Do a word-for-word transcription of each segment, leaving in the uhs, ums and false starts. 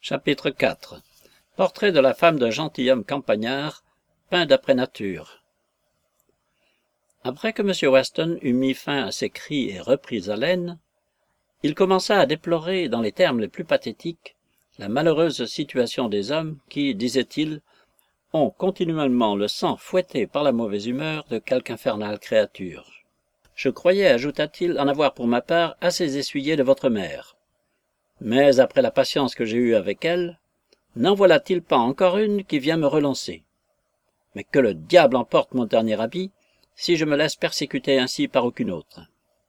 Chapitre quatre. Portrait de la femme d'un gentilhomme campagnard, peint d'après nature. Après que M. Weston eut mis fin à ses cris et repris haleine, il commença à déplorer, dans les termes les plus pathétiques, la malheureuse situation des hommes qui, disait-il, ont continuellement le sang fouetté par la mauvaise humeur de quelque infernale créature. Je croyais, ajouta-t-il, en avoir pour ma part assez essuyé de votre mère. Mais après la patience que j'ai eue avec elle, n'en voilà-t-il pas encore une qui vient me relancer? Mais que le diable emporte mon dernier habit, si je me laisse persécuter ainsi par aucune autre.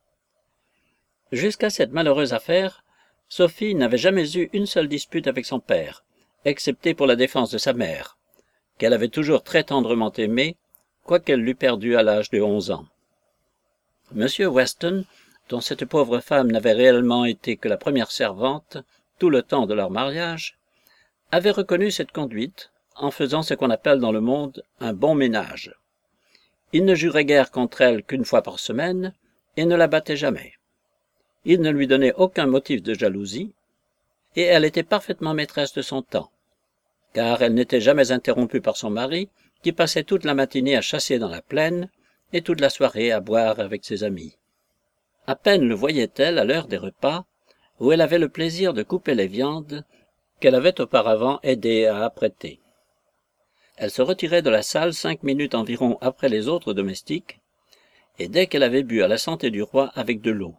Jusqu'à cette malheureuse affaire, Sophie n'avait jamais eu une seule dispute avec son père, excepté pour la défense de sa mère, qu'elle avait toujours très tendrement aimée, quoiqu'elle l'eût perdue à l'âge de onze ans. Monsieur Weston, dont cette pauvre femme n'avait réellement été que la première servante tout le temps de leur mariage, avait reconnu cette conduite en faisant ce qu'on appelle dans le monde un bon ménage. Il ne jurait guère contre elle qu'une fois par semaine et ne la battait jamais. Il ne lui donnait aucun motif de jalousie et elle était parfaitement maîtresse de son temps, car elle n'était jamais interrompue par son mari qui passait toute la matinée à chasser dans la plaine et toute la soirée à boire avec ses amis. À peine le voyait-elle à l'heure des repas, où elle avait le plaisir de couper les viandes qu'elle avait auparavant aidé à apprêter. Elle se retirait de la salle cinq minutes environ après les autres domestiques, et dès qu'elle avait bu à la santé du roi avec de l'eau.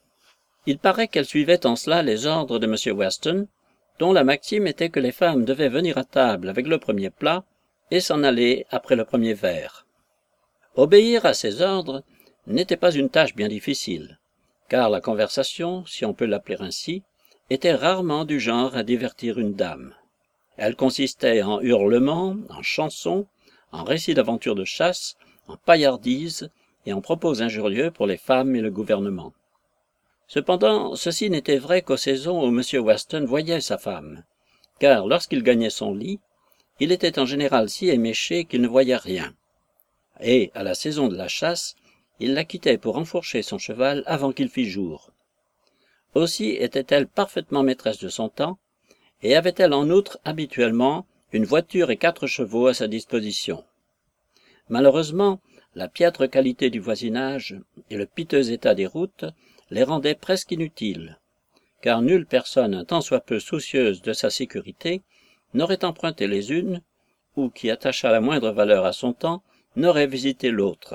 Il paraît qu'elle suivait en cela les ordres de M. Weston, dont la maxime était que les femmes devaient venir à table avec le premier plat et s'en aller après le premier verre. Obéir à ces ordres n'était pas une tâche bien difficile, car la conversation, si on peut l'appeler ainsi, était rarement du genre à divertir une dame. Elle consistait en hurlements, en chansons, en récits d'aventures de chasse, en paillardises et en propos injurieux pour les femmes et le gouvernement. Cependant, ceci n'était vrai qu'aux saisons où M. Weston voyait sa femme, car lorsqu'il gagnait son lit, il était en général si éméché qu'il ne voyait rien. Et, à la saison de la chasse, il la quittait pour enfourcher son cheval avant qu'il fît jour. Aussi était-elle parfaitement maîtresse de son temps, et avait-elle en outre habituellement une voiture et quatre chevaux à sa disposition. Malheureusement, la piètre qualité du voisinage et le piteux état des routes les rendaient presque inutiles, car nulle personne un tant soit peu soucieuse de sa sécurité n'aurait emprunté les unes, ou qui attachât la moindre valeur à son temps, n'aurait visité l'autre.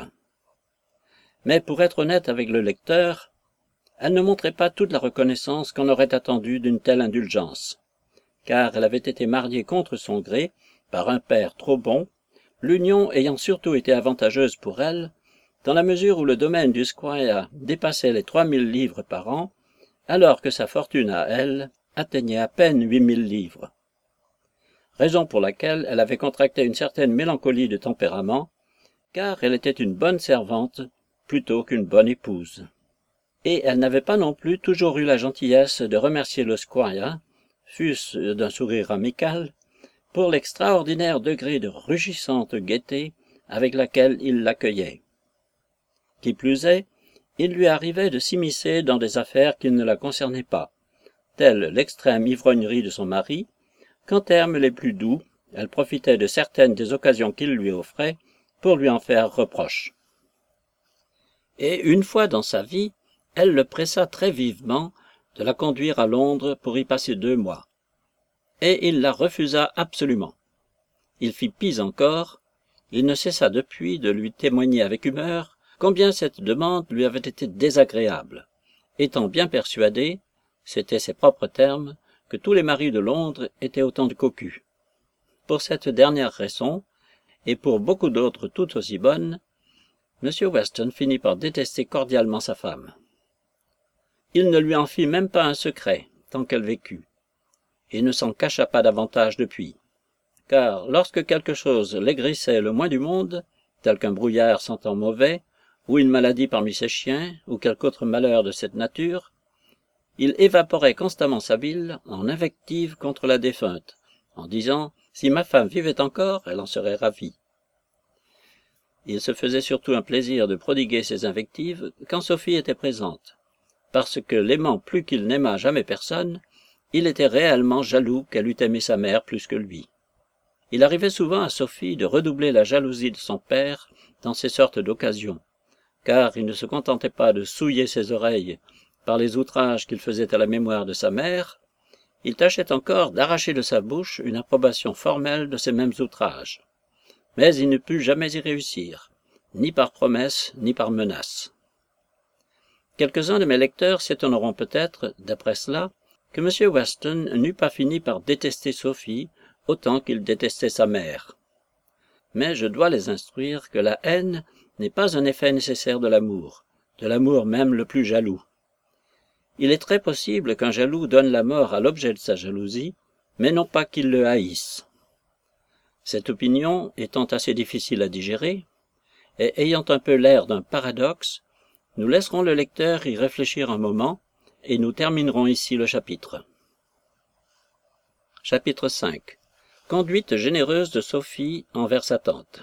Mais pour être honnête avec le lecteur, elle ne montrait pas toute la reconnaissance qu'on aurait attendue d'une telle indulgence, car elle avait été mariée contre son gré par un père trop bon, l'union ayant surtout été avantageuse pour elle, dans la mesure où le domaine du squire dépassait les trois mille livres par an, alors que sa fortune à elle atteignait à peine huit mille livres. Raison pour laquelle elle avait contracté une certaine mélancolie de tempérament, car elle était une bonne servante plutôt qu'une bonne épouse. Et elle n'avait pas non plus toujours eu la gentillesse de remercier le squire, fût-ce d'un sourire amical, pour l'extraordinaire degré de rugissante gaieté avec laquelle il l'accueillait. Qui plus est, il lui arrivait de s'immiscer dans des affaires qui ne la concernaient pas, telle l'extrême ivrognerie de son mari, qu'en termes les plus doux, elle profitait de certaines des occasions qu'il lui offrait pour lui en faire reproche. Et une fois dans sa vie, elle le pressa très vivement de la conduire à Londres pour y passer deux mois. Et il la refusa absolument. Il fit pis encore, il ne cessa depuis de lui témoigner avec humeur combien cette demande lui avait été désagréable, étant bien persuadé, c'étaient ses propres termes, que tous les maris de Londres étaient autant de cocus. Pour cette dernière raison, et pour beaucoup d'autres tout aussi bonnes, M. Weston finit par détester cordialement sa femme. Il ne lui en fit même pas un secret, tant qu'elle vécut, et ne s'en cacha pas davantage depuis, car lorsque quelque chose l'aigrissait le moins du monde, tel qu'un brouillard sentant mauvais, ou une maladie parmi ses chiens, ou quelque autre malheur de cette nature, il évaporait constamment sa bile en invectives contre la défunte, en disant « Si ma femme vivait encore, elle en serait ravie ». Il se faisait surtout un plaisir de prodiguer ces invectives quand Sophie était présente, parce que l'aimant plus qu'il n'aima jamais personne, Il était réellement jaloux qu'elle eût aimé sa mère plus que lui. Il arrivait souvent à Sophie de redoubler la jalousie de son père dans ces sortes d'occasions, car il ne se contentait pas de souiller ses oreilles par les outrages qu'il faisait à la mémoire de sa mère, il tâchait encore d'arracher de sa bouche une approbation formelle de ces mêmes outrages. Mais il ne put jamais y réussir, ni par promesse, ni par menace. Quelques-uns de mes lecteurs s'étonneront peut-être, d'après cela, que M. Weston n'eût pas fini par détester Sophie autant qu'il détestait sa mère. Mais je dois les instruire que la haine n'est pas un effet nécessaire de l'amour, de l'amour même le plus jaloux. Il est très possible qu'un jaloux donne la mort à l'objet de sa jalousie, mais non pas qu'il le haïsse. Cette opinion étant assez difficile à digérer, et ayant un peu l'air d'un paradoxe, nous laisserons le lecteur y réfléchir un moment, et nous terminerons ici le chapitre. Chapitre cinq. Conduite généreuse de Sophie envers sa tante.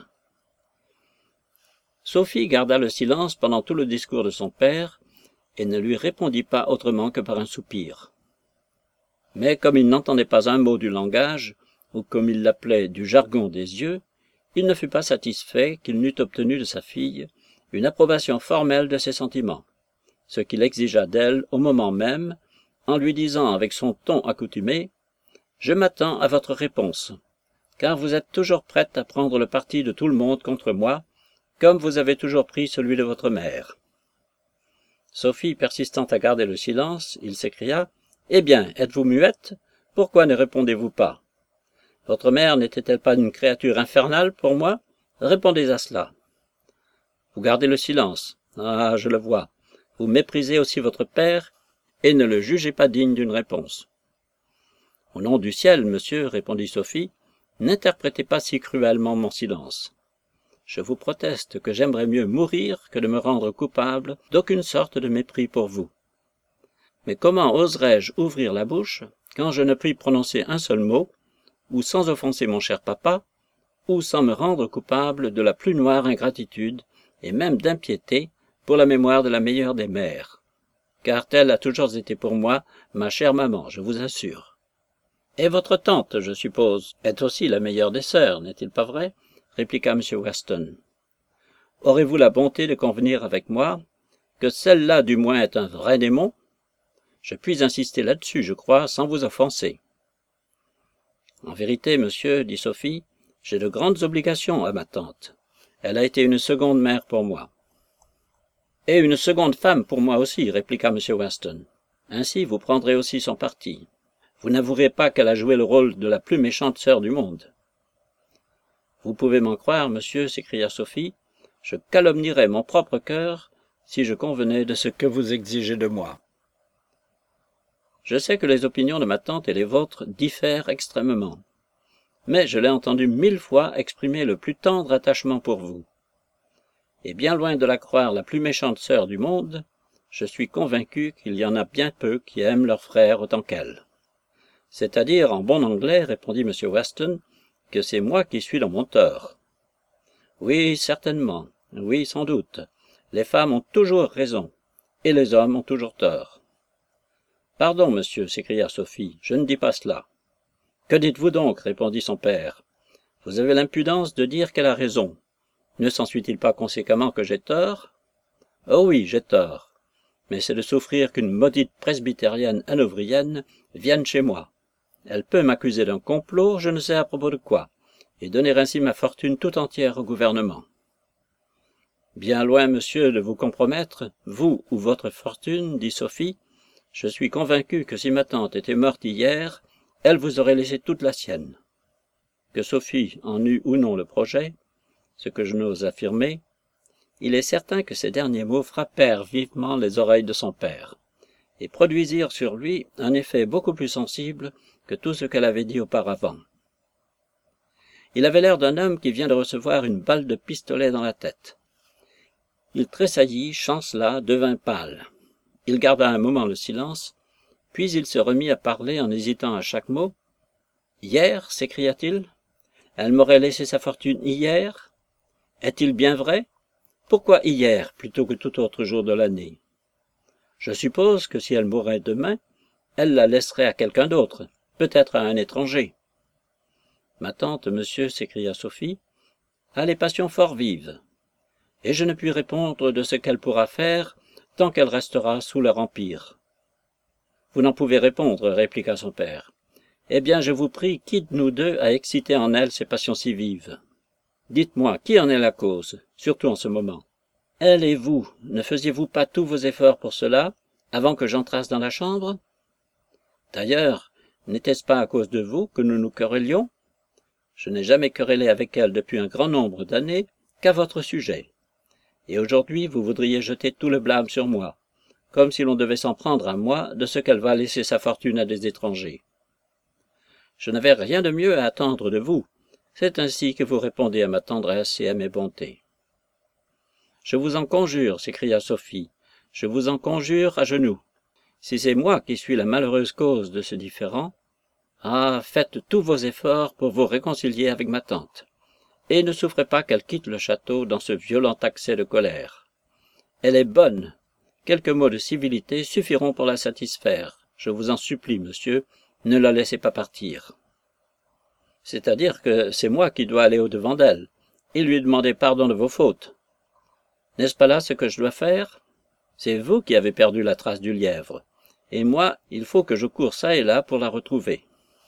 Sophie garda le silence pendant tout le discours de son père, et ne lui répondit pas autrement que par un soupir. Mais comme il n'entendait pas un mot du langage, ou comme il l'appelait du jargon des yeux, il ne fut pas satisfait qu'il n'eût obtenu de sa fille une approbation formelle de ses sentiments, ce qu'il exigea d'elle au moment même, en lui disant avec son ton accoutumé « Je m'attends à votre réponse, car vous êtes toujours prête à prendre le parti de tout le monde contre moi, comme vous avez toujours pris celui de votre mère. » Sophie persistant à garder le silence, il s'écria « Eh bien, êtes-vous muette? Pourquoi ne répondez-vous pas? Votre mère n'était-elle pas une créature infernale pour moi? Répondez à cela. » Vous gardez le silence. Ah, je le vois. Vous méprisez aussi votre père, et ne le jugez pas digne d'une réponse. Au nom du ciel, monsieur, répondit Sophie, n'interprétez pas si cruellement mon silence. Je vous proteste que j'aimerais mieux mourir que de me rendre coupable d'aucune sorte de mépris pour vous. Mais comment oserais-je ouvrir la bouche quand je ne puis prononcer un seul mot, ou sans offenser mon cher papa, ou sans me rendre coupable de la plus noire ingratitude, et même d'impiété, pour la mémoire de la meilleure des mères, car telle a toujours été pour moi ma chère maman, je vous assure. Et votre tante, je suppose, est aussi la meilleure des sœurs, n'est-il pas vrai? Répliqua M. Weston. Aurez-vous la bonté de convenir avec moi que celle-là du moins est un vrai démon? Je puis insister là-dessus, je crois, sans vous offenser. En vérité, monsieur, dit Sophie, j'ai de grandes obligations à ma tante. Elle a été une seconde mère pour moi. Et une seconde femme pour moi aussi, répliqua M. Weston. Ainsi, vous prendrez aussi son parti. Vous n'avouerez pas qu'elle a joué le rôle de la plus méchante sœur du monde. Vous pouvez m'en croire, monsieur, s'écria Sophie, je calomnierais mon propre cœur si je convenais de ce que vous exigez de moi. Je sais que les opinions de ma tante et les vôtres diffèrent extrêmement, mais je l'ai entendu mille fois exprimer le plus tendre attachement pour vous. Et bien loin de la croire la plus méchante sœur du monde, je suis convaincu qu'il y en a bien peu qui aiment leur frère autant qu'elle. C'est-à-dire, en bon anglais, répondit M. Weston, que c'est moi qui suis dans mon tort. Oui, certainement, oui, sans doute, les femmes ont toujours raison, et les hommes ont toujours tort. Pardon, monsieur, s'écria Sophie, je ne dis pas cela. Que dites-vous donc, répondit son père. Vous avez l'impudence de dire qu'elle a raison. Ne s'ensuit-il pas conséquemment que j'ai tort? Oh oui, j'ai tort, mais c'est de souffrir qu'une maudite presbytérienne hanovrienne vienne chez moi. Elle peut m'accuser d'un complot, je ne sais à propos de quoi, et donner ainsi ma fortune tout entière au gouvernement. Bien loin, monsieur, de vous compromettre, vous ou votre fortune, dit Sophie, je suis convaincu que si ma tante était morte hier, elle vous aurait laissé toute la sienne. Que Sophie en eût ou non le projet, ce que je n'ose affirmer, il est certain que ces derniers mots frappèrent vivement les oreilles de son père, et produisirent sur lui un effet beaucoup plus sensible que tout ce qu'elle avait dit auparavant. Il avait l'air d'un homme qui vient de recevoir une balle de pistolet dans la tête. Il tressaillit, chancela, devint pâle. Il garda un moment le silence, puis il se remit à parler en hésitant à chaque mot. « Hier » s'écria-t-il. « Elle m'aurait laissé sa fortune hier? Est-il bien vrai? Pourquoi hier plutôt que tout autre jour de l'année? Je suppose que si elle mourait demain, elle la laisserait à quelqu'un d'autre, peut-être à un étranger. Ma tante, monsieur, s'écria Sophie, a les passions fort vives, et je ne puis répondre de ce qu'elle pourra faire tant qu'elle restera sous leur empire. Vous n'en pouvez répondre, répliqua son père. Eh bien, je vous prie, qui de nous deux a excité en elle ces passions si vives? Dites-moi, qui en est la cause, surtout en ce moment? Elle et vous, ne faisiez-vous pas tous vos efforts pour cela, avant que j'entrasse dans la chambre? D'ailleurs, n'était-ce pas à cause de vous que nous nous querellions? Je n'ai jamais querellé avec elle depuis un grand nombre d'années qu'à votre sujet. Et aujourd'hui, vous voudriez jeter tout le blâme sur moi, comme si l'on devait s'en prendre à moi de ce qu'elle va laisser sa fortune à des étrangers. Je n'avais rien de mieux à attendre de vous. C'est ainsi que vous répondez à ma tendresse et à mes bontés. Je vous en conjure, s'écria Sophie, je vous en conjure à genoux. Si c'est moi qui suis la malheureuse cause de ce différend, ah, faites tous vos efforts pour vous réconcilier avec ma tante, et ne souffrez pas qu'elle quitte le château dans ce violent accès de colère. Elle est bonne. Quelques mots de civilité suffiront pour la satisfaire. Je vous en supplie, monsieur, ne la laissez pas partir. C'est-à-dire que c'est moi qui dois aller au-devant d'elle, et lui demander pardon de vos fautes. N'est-ce pas là ce que je dois faire? C'est vous qui avez perdu la trace du lièvre, et moi, il faut que je cours çà et là pour la retrouver.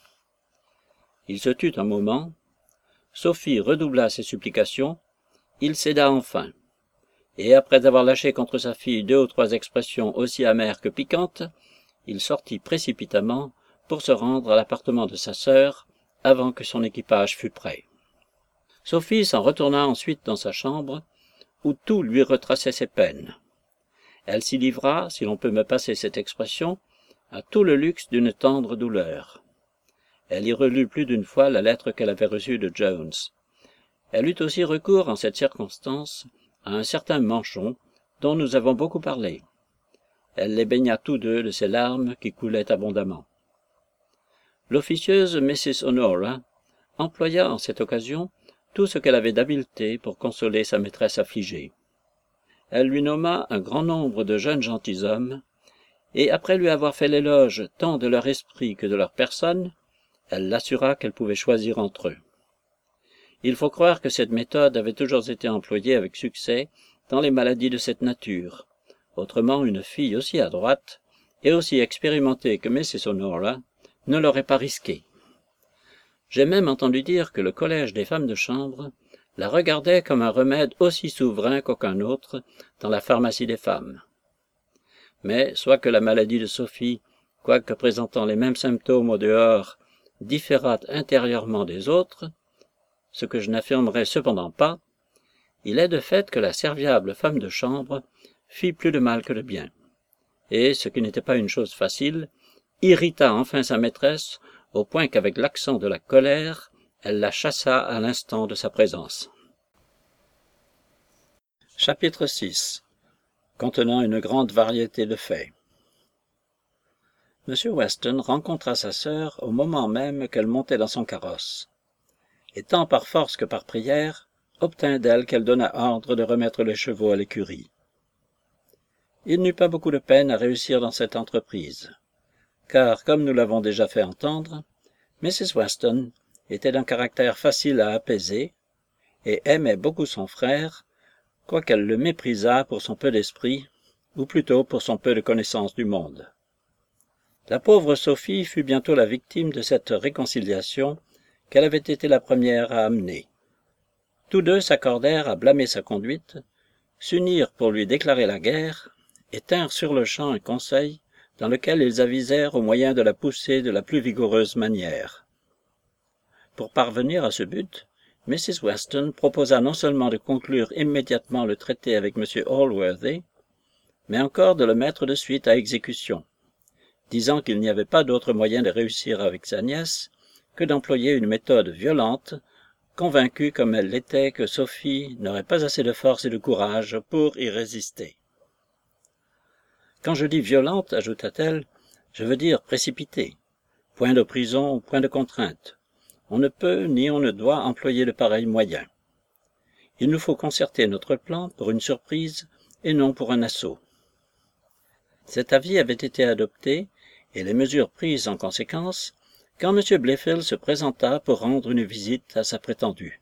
Il se tut un moment. Sophie redoubla ses supplications. Il céda enfin, et après avoir lâché contre sa fille deux ou trois expressions aussi amères que piquantes, il sortit précipitamment pour se rendre à l'appartement de sa sœur avant que son équipage fût prêt. Sophie s'en retourna ensuite dans sa chambre, où tout lui retraçait ses peines. Elle s'y livra, si l'on peut me passer cette expression, à tout le luxe d'une tendre douleur. Elle y relut plus d'une fois la lettre qu'elle avait reçue de Jones. Elle eut aussi recours, en cette circonstance, à un certain Manchon, dont nous avons beaucoup parlé. Elle les baigna tous deux de ses larmes qui coulaient abondamment. L'officieuse Missus Honora employa en cette occasion tout ce qu'elle avait d'habileté pour consoler sa maîtresse affligée. Elle lui nomma un grand nombre de jeunes gentilshommes, et après lui avoir fait l'éloge tant de leur esprit que de leur personne, elle l'assura qu'elle pouvait choisir entre eux. Il faut croire que cette méthode avait toujours été employée avec succès dans les maladies de cette nature. Autrement, une fille aussi adroite et aussi expérimentée que Missus Honora ne l'aurait pas risqué. J'ai même entendu dire que le collège des femmes de chambre la regardait comme un remède aussi souverain qu'aucun autre dans la pharmacie des femmes. Mais, soit que la maladie de Sophie, quoique présentant les mêmes symptômes au dehors, différât intérieurement des autres, ce que je n'affirmerai cependant pas, il est de fait que la serviable femme de chambre fit plus de mal que de bien, et, ce qui n'était pas une chose facile, irrita enfin sa maîtresse au point qu'avec l'accent de la colère, elle la chassa à l'instant de sa présence. Chapitre six. Contenant une grande variété de faits. M. Weston rencontra sa sœur au moment même qu'elle montait dans son carrosse, et tant par force que par prière, obtint d'elle qu'elle donnât ordre de remettre les chevaux à l'écurie. Il n'eut pas beaucoup de peine à réussir dans cette entreprise, car, comme nous l'avons déjà fait entendre, Missus Weston était d'un caractère facile à apaiser, et aimait beaucoup son frère, quoiqu'elle le méprisât pour son peu d'esprit, ou plutôt pour son peu de connaissance du monde. La pauvre Sophie fut bientôt la victime de cette réconciliation qu'elle avait été la première à amener. Tous deux s'accordèrent à blâmer sa conduite, s'unirent pour lui déclarer la guerre, et tinrent sur-le-champ un conseil dans lequel ils avisèrent au moyen de la pousser de la plus vigoureuse manière. Pour parvenir à ce but, Missus Weston proposa non seulement de conclure immédiatement le traité avec M. Allworthy, mais encore de le mettre de suite à exécution, disant qu'il n'y avait pas d'autre moyen de réussir avec sa nièce que d'employer une méthode violente, convaincue comme elle l'était que Sophie n'aurait pas assez de force et de courage pour y résister. Quand je dis violente, ajouta-t-elle, je veux dire précipitée. Point de prison, point de contrainte. On ne peut ni on ne doit employer de pareils moyens. Il nous faut concerter notre plan pour une surprise et non pour un assaut. Cet avis avait été adopté, et les mesures prises en conséquence, quand M. Blayfield se présenta pour rendre une visite à sa prétendue.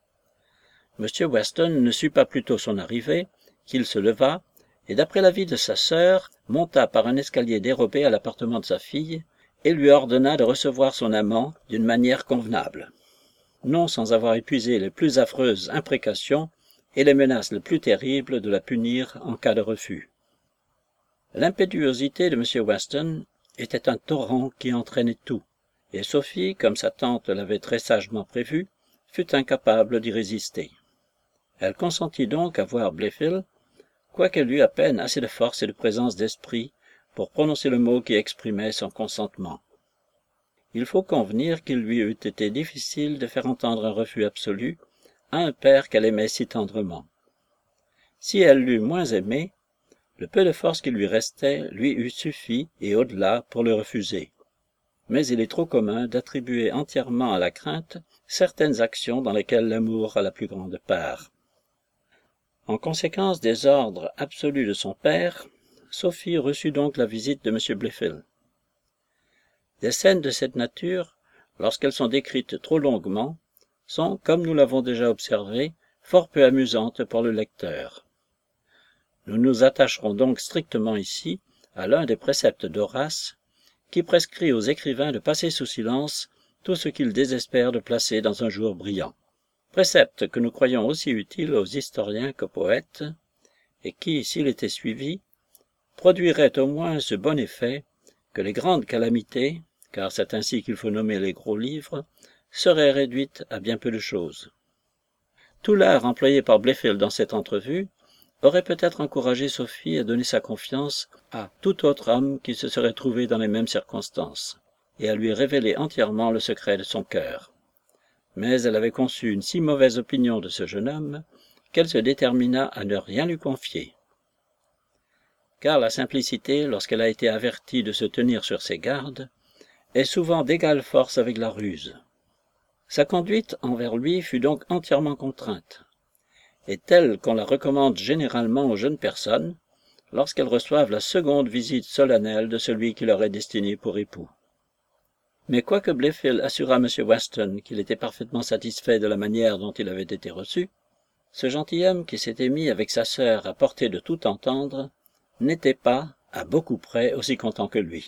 M. Weston ne sut pas plus tôt son arrivée qu'il se leva, et d'après l'avis de sa sœur, monta par un escalier dérobé à l'appartement de sa fille, et lui ordonna de recevoir son amant d'une manière convenable, non sans avoir épuisé les plus affreuses imprécations et les menaces les plus terribles de la punir en cas de refus. L'impétuosité de M. Weston était un torrent qui entraînait tout, et Sophie, comme sa tante l'avait très sagement prévu, fut incapable d'y résister. Elle consentit donc à voir Blayfield, quoiqu'elle eût à peine assez de force et de présence d'esprit pour prononcer le mot qui exprimait son consentement. Il faut convenir qu'il lui eût été difficile de faire entendre un refus absolu à un père qu'elle aimait si tendrement. Si elle l'eût moins aimé, le peu de force qui lui restait lui eût suffi, et au-delà, pour le refuser. Mais il est trop commun d'attribuer entièrement à la crainte certaines actions dans lesquelles l'amour a la plus grande part. En conséquence des ordres absolus de son père, Sophie reçut donc la visite de M. Blayfield. Des scènes de cette nature, lorsqu'elles sont décrites trop longuement, sont, comme nous l'avons déjà observé, fort peu amusantes pour le lecteur. Nous nous attacherons donc strictement ici à l'un des préceptes d'Horace, qui prescrit aux écrivains de passer sous silence tout ce qu'ils désespèrent de placer dans un jour brillant. Précepte que nous croyons aussi utile aux historiens qu'aux poètes, et qui, s'il était suivi, produirait au moins ce bon effet que les grandes calamités, car c'est ainsi qu'il faut nommer les gros livres, seraient réduites à bien peu de choses. Tout l'art employé par Blayfield dans cette entrevue aurait peut-être encouragé Sophie à donner sa confiance à tout autre homme qui se serait trouvé dans les mêmes circonstances, et à lui révéler entièrement le secret de son cœur. Mais elle avait conçu une si mauvaise opinion de ce jeune homme qu'elle se détermina à ne rien lui confier. Car la simplicité, lorsqu'elle a été avertie de se tenir sur ses gardes, est souvent d'égale force avec la ruse. Sa conduite envers lui fut donc entièrement contrainte, et telle qu'on la recommande généralement aux jeunes personnes, lorsqu'elles reçoivent la seconde visite solennelle de celui qui leur est destiné pour époux. Mais quoique Blayfield assura M. Weston qu'il était parfaitement satisfait de la manière dont il avait été reçu, ce gentilhomme qui s'était mis avec sa sœur à portée de tout entendre n'était pas, à beaucoup près, aussi content que lui.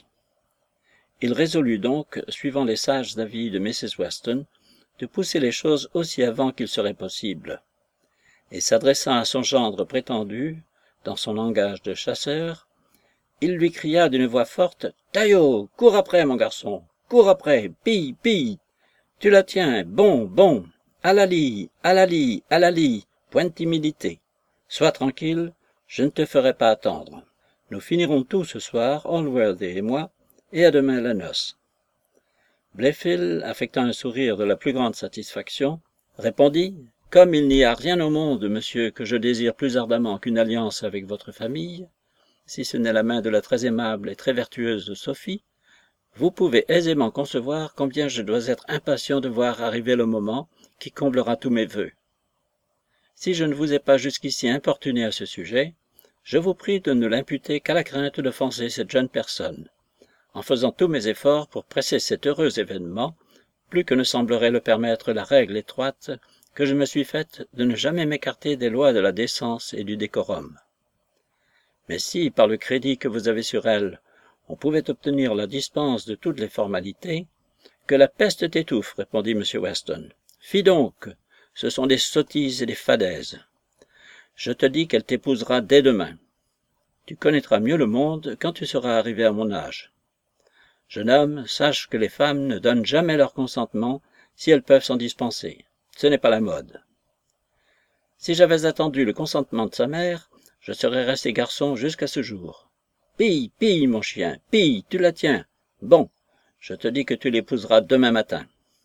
Il résolut donc, suivant les sages avis de Missus Weston, de pousser les choses aussi avant qu'il serait possible, et s'adressant à son gendre prétendu, dans son langage de chasseur, il lui cria d'une voix forte « Taillot, cours après, mon garçon, cours après, pille, pille, tu la tiens, bon, bon, à la lie, à la lie, à la lie, point de timidité, sois tranquille, je ne te ferai pas attendre. Nous finirons tout ce soir, Allworthy et moi, et à demain la noce. » Blayfield, affectant un sourire de la plus grande satisfaction, répondit « Comme il n'y a rien au monde, monsieur, que je désire plus ardemment qu'une alliance avec votre famille, si ce n'est la main de la très aimable et très vertueuse Sophie, vous pouvez aisément concevoir combien je dois être impatient de voir arriver le moment qui comblera tous mes vœux. Si je ne vous ai pas jusqu'ici importuné à ce sujet, je vous prie de ne l'imputer qu'à la crainte d'offenser cette jeune personne, en faisant tous mes efforts pour presser cet heureux événement, plus que ne semblerait le permettre la règle étroite que je me suis faite de ne jamais m'écarter des lois de la décence et du décorum. Mais si, par le crédit que vous avez sur elle, on pouvait obtenir la dispense de toutes les formalités, que la peste t'étouffe, répondit M. Weston. Fi donc, ce sont des sottises et des fadaises. Je te dis qu'elle t'épousera dès demain. Tu connaîtras mieux le monde quand tu seras arrivé à mon âge. Jeune homme, sache que les femmes ne donnent jamais leur consentement si elles peuvent s'en dispenser. Ce n'est pas la mode. Si j'avais attendu le consentement de sa mère, je serais resté garçon jusqu'à ce jour. Pille, pille, mon chien, pille, tu la tiens. Bon, je te dis que tu l'épouseras demain matin.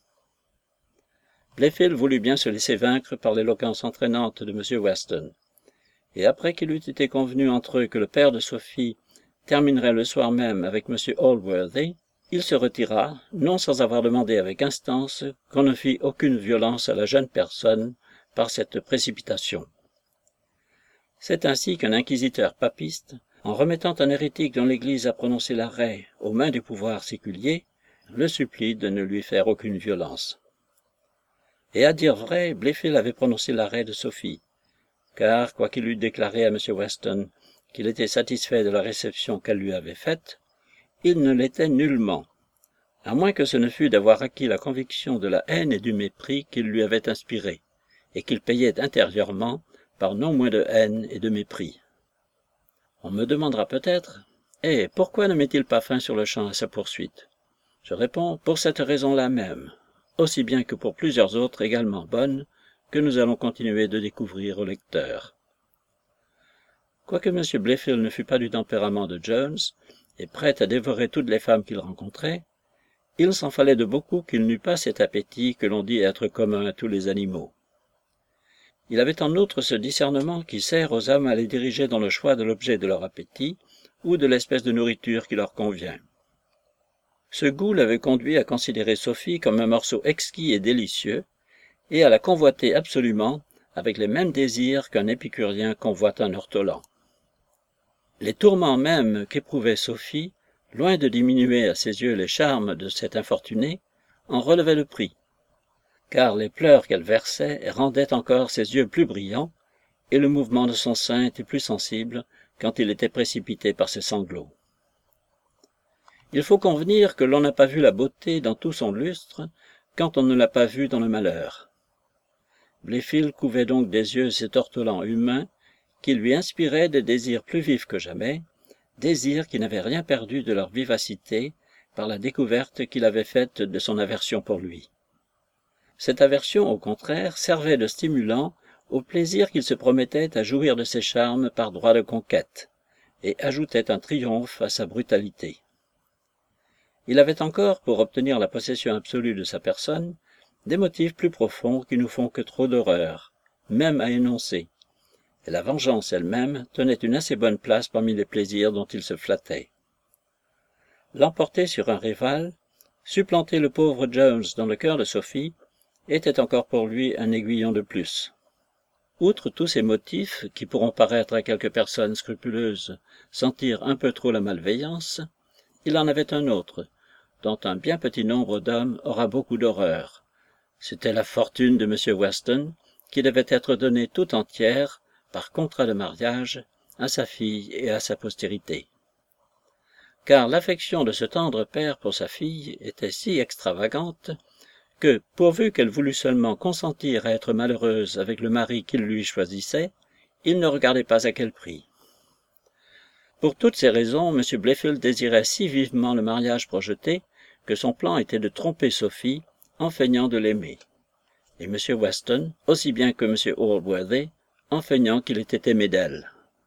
Blayfield voulut bien se laisser vaincre par l'éloquence entraînante de M. Weston, et après qu'il eût été convenu entre eux que le père de Sophie terminerait le soir même avec M. Allworthy, il se retira, non sans avoir demandé avec instance qu'on ne fît aucune violence à la jeune personne par cette précipitation. C'est ainsi qu'un inquisiteur papiste en remettant un hérétique dont l'Église a prononcé l'arrêt aux mains du pouvoir séculier, le supplie de ne lui faire aucune violence. Et à dire vrai, Blifil avait prononcé l'arrêt de Sophie, car, quoiqu'il eût déclaré à M. Weston qu'il était satisfait de la réception qu'elle lui avait faite, il ne l'était nullement, à moins que ce ne fût d'avoir acquis la conviction de la haine et du mépris qu'il lui avait inspirés, et qu'il payait intérieurement par non moins de haine et de mépris. On me demandera peut-être, « Eh, pourquoi ne met-il pas fin sur le champ à sa poursuite ?» Je réponds, pour cette raison-là même, aussi bien que pour plusieurs autres également bonnes, que nous allons continuer de découvrir au lecteur. Quoique M. Blifil ne fût pas du tempérament de Jones, et prêt à dévorer toutes les femmes qu'il rencontrait, il s'en fallait de beaucoup qu'il n'eût pas cet appétit que l'on dit être commun à tous les animaux. Il avait en outre ce discernement qui sert aux hommes à les diriger dans le choix de l'objet de leur appétit ou de l'espèce de nourriture qui leur convient. Ce goût l'avait conduit à considérer Sophie comme un morceau exquis et délicieux, et à la convoiter absolument avec les mêmes désirs qu'un épicurien convoite un ortolan. Les tourments mêmes qu'éprouvait Sophie, loin de diminuer à ses yeux les charmes de cette infortunée, en relevaient le prix, car les pleurs qu'elle versait rendaient encore ses yeux plus brillants, et le mouvement de son sein était plus sensible quand il était précipité par ses sanglots. Il faut convenir que l'on n'a pas vu la beauté dans tout son lustre quand on ne l'a pas vue dans le malheur. Blifil couvait donc des yeux cet ortolan humain qui lui inspirait des désirs plus vifs que jamais, désirs qui n'avaient rien perdu de leur vivacité par la découverte qu'il avait faite de son aversion pour lui. Cette aversion, au contraire, servait de stimulant au plaisir qu'il se promettait à jouir de ses charmes par droit de conquête, et ajoutait un triomphe à sa brutalité. Il avait encore, pour obtenir la possession absolue de sa personne, des motifs plus profonds qui nous font que trop d'horreur, même à énoncer, et la vengeance elle-même tenait une assez bonne place parmi les plaisirs dont il se flattait. L'emporter sur un rival, supplanter le pauvre Jones dans le cœur de Sophie, était encore pour lui un aiguillon de plus. Outre tous ces motifs, qui pourront paraître à quelques personnes scrupuleuses sentir un peu trop la malveillance, il en avait un autre, dont un bien petit nombre d'hommes aura beaucoup d'horreur. C'était la fortune de M. Weston, qui devait être donnée tout entière, par contrat de mariage, à sa fille et à sa postérité. Car l'affection de ce tendre père pour sa fille était si extravagante, que, pourvu qu'elle voulût seulement consentir à être malheureuse avec le mari qu'il lui choisissait, il ne regardait pas à quel prix. Pour toutes ces raisons, M. Blifil désirait si vivement le mariage projeté que son plan était de tromper Sophie en feignant de l'aimer, et M. Weston, aussi bien que M. Allworthy, en feignant qu'il était aimé d'elle.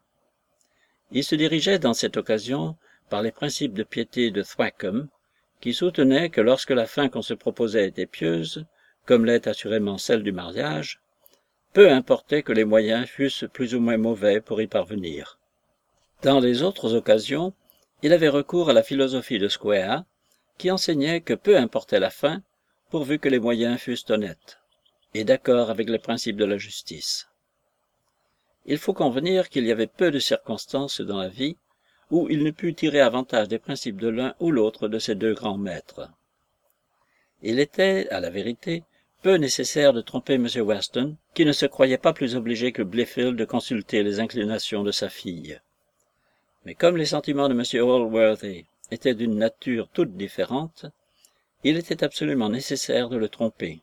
Il se dirigeait dans cette occasion par les principes de piété de Thwackum, qui soutenait que lorsque la fin qu'on se proposait était pieuse, comme l'est assurément celle du mariage, peu importait que les moyens fussent plus ou moins mauvais pour y parvenir. Dans les autres occasions, il avait recours à la philosophie de Square, qui enseignait que peu importait la fin, pourvu que les moyens fussent honnêtes, et d'accord avec les principes de la justice. Il faut convenir qu'il y avait peu de circonstances dans la vie où il ne put tirer avantage des principes de l'un ou l'autre de ces deux grands maîtres. Il était, à la vérité, peu nécessaire de tromper M. Weston, qui ne se croyait pas plus obligé que Blifil de consulter les inclinations de sa fille. Mais comme les sentiments de M. Allworthy étaient d'une nature toute différente, il était absolument nécessaire de le tromper.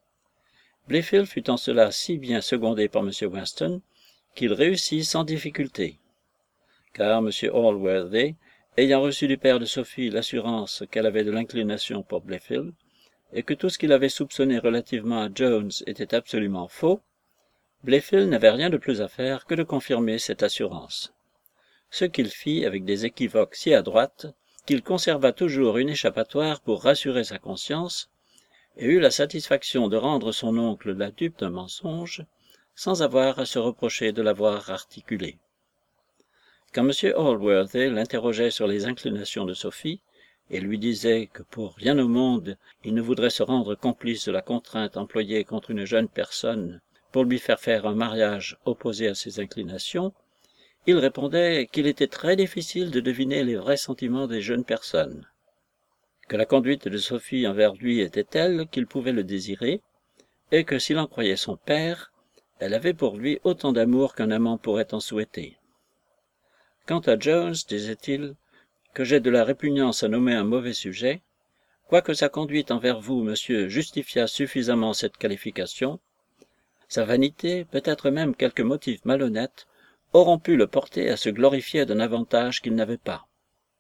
Blifil fut en cela si bien secondé par M. Weston qu'il réussit sans difficulté, car M. Allworthy, ayant reçu du père de Sophie l'assurance qu'elle avait de l'inclination pour Blifil, et que tout ce qu'il avait soupçonné relativement à Jones était absolument faux, Blifil n'avait rien de plus à faire que de confirmer cette assurance. Ce qu'il fit avec des équivoques si adroites qu'il conserva toujours une échappatoire pour rassurer sa conscience, et eut la satisfaction de rendre son oncle la dupe d'un mensonge, sans avoir à se reprocher de l'avoir articulé. Quand M. Allworthy l'interrogeait sur les inclinations de Sophie, et lui disait que pour rien au monde il ne voudrait se rendre complice de la contrainte employée contre une jeune personne pour lui faire faire un mariage opposé à ses inclinations, il répondait qu'il était très difficile de deviner les vrais sentiments des jeunes personnes, que la conduite de Sophie envers lui était telle qu'il pouvait le désirer, et que s'il en croyait son père, elle avait pour lui autant d'amour qu'un amant pourrait en souhaiter. Quant à Jones, disait-il, que j'ai de la répugnance à nommer un mauvais sujet, quoique sa conduite envers vous, monsieur, justifiât suffisamment cette qualification, sa vanité, peut-être même quelques motifs malhonnêtes, auront pu le porter à se glorifier d'un avantage qu'il n'avait pas.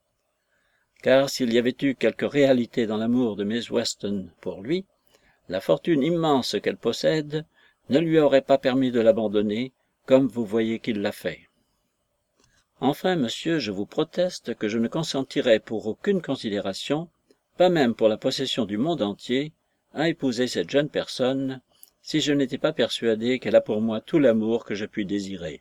Car s'il y avait eu quelque réalité dans l'amour de Miss Weston pour lui, la fortune immense qu'elle possède ne lui aurait pas permis de l'abandonner, comme vous voyez qu'il l'a fait. Enfin, monsieur, je vous proteste que je ne consentirais pour aucune considération, pas même pour la possession du monde entier, à épouser cette jeune personne, si je n'étais pas persuadé qu'elle a pour moi tout l'amour que je puis désirer.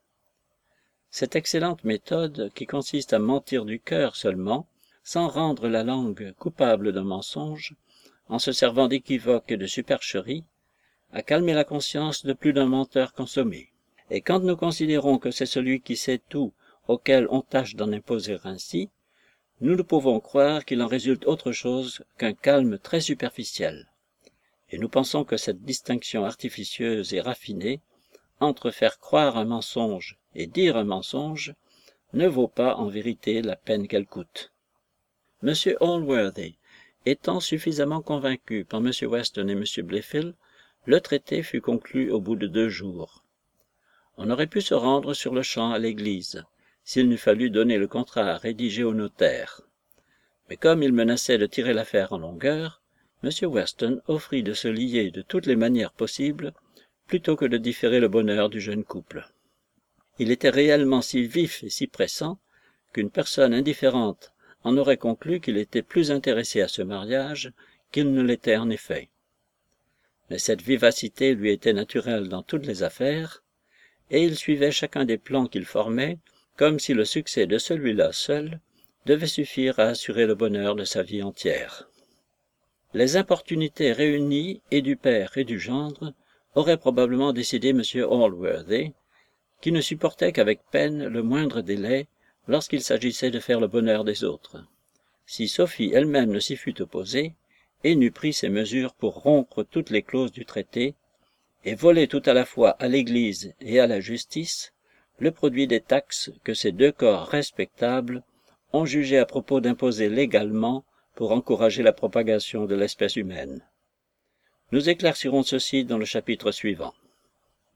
Cette excellente méthode, qui consiste à mentir du cœur seulement, sans rendre la langue coupable d'un mensonge, en se servant d'équivoques et de supercheries, a calmé la conscience de plus d'un menteur consommé. Et quand nous considérons que c'est celui qui sait tout auquel on tâche d'en imposer ainsi, nous ne pouvons croire qu'il en résulte autre chose qu'un calme très superficiel. Et nous pensons que cette distinction artificieuse et raffinée entre faire croire un mensonge et dire un mensonge ne vaut pas en vérité la peine qu'elle coûte. Monsieur Allworthy étant suffisamment convaincu par M. Weston et M. Blifil, le traité fut conclu au bout de deux jours. On aurait pu se rendre sur le champ à l'église, s'il n'eût fallu donner le contrat à rédiger au notaire. Mais comme il menaçait de tirer l'affaire en longueur, M. Weston offrit de se lier de toutes les manières possibles, plutôt que de différer le bonheur du jeune couple. Il était réellement si vif et si pressant, qu'une personne indifférente en aurait conclu qu'il était plus intéressé à ce mariage qu'il ne l'était en effet. Mais cette vivacité lui était naturelle dans toutes les affaires, et il suivait chacun des plans qu'il formait, comme si le succès de celui-là seul devait suffire à assurer le bonheur de sa vie entière. Les importunités réunies, et du père et du gendre, auraient probablement décidé M. Allworthy, qui ne supportait qu'avec peine le moindre délai lorsqu'il s'agissait de faire le bonheur des autres. Si Sophie elle-même ne s'y fût opposée, et n'eût pris ses mesures pour rompre toutes les clauses du traité, et voler tout à la fois à l'Église et à la justice le produit des taxes que ces deux corps respectables ont jugé à propos d'imposer légalement pour encourager la propagation de l'espèce humaine. Nous éclaircirons ceci dans le chapitre suivant.